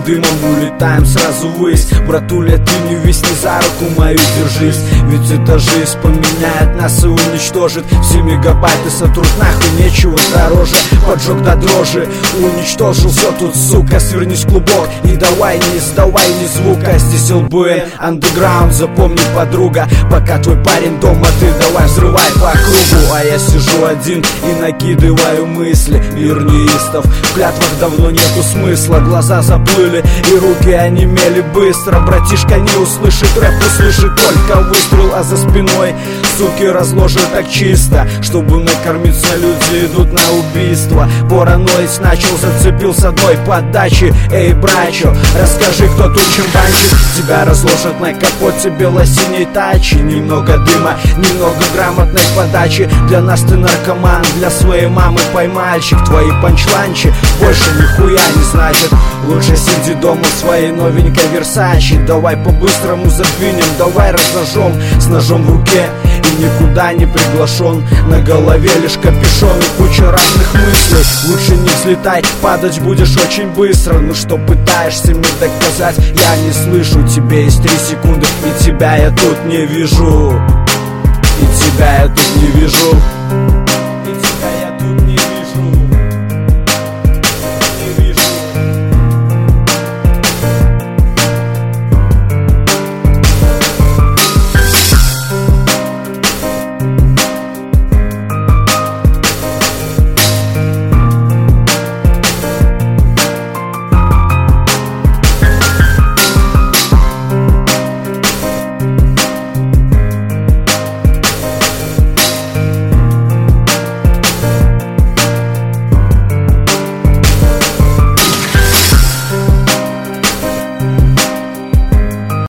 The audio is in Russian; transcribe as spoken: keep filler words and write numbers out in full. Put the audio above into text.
дымом улетаем сразу ввысь. Братуля, ты не висни, за руку мою держись, ведь эта жизнь поменяет нас и уничтожит. Все мегабайты сотрут нахуй, нечего дороже. Поджег до дрожи, уничтожил все тут, сука. Свернись в клубок и давай, не издавай ни звука. Здесь ЛБН, андеграунд, запомни, подруга. Пока твой парень дома, ты давай взрывай по кругу. А я сижу один и накидываю мысли. Мир неистов, в клятвах давно нету смысла. Глаза заплыли и руки онемели быстро. Братишка не услышит рэп, услышит только выстрел. А за спиной суки разложат так чисто, чтобы накормиться люди идут на убийство. Параноить начал, зацепил с одной подачи. Эй, брачо, расскажи, кто тут чем банчит. Тебя разложат на капоте бело-синей тачи. Немного дыма, немного грамотной подачи. Для нас ты наркоман, для своей мамы поймальчик. Твои панчланчи больше нихуя не значит. Лучше сиди дома в своей новенькой Версачи. Давай по-быстрому задвинем, давай разожжем с ножом в руке и никуда не приглашен. На голове лишь капюшон и куча разных мыслей. Лучше не взлетай, падать будешь очень быстро. Ну что пытаешься мне доказать? Я не слышу, тебе есть три секунды, и тебя я тут не вижу. И тебя я тут не вижу.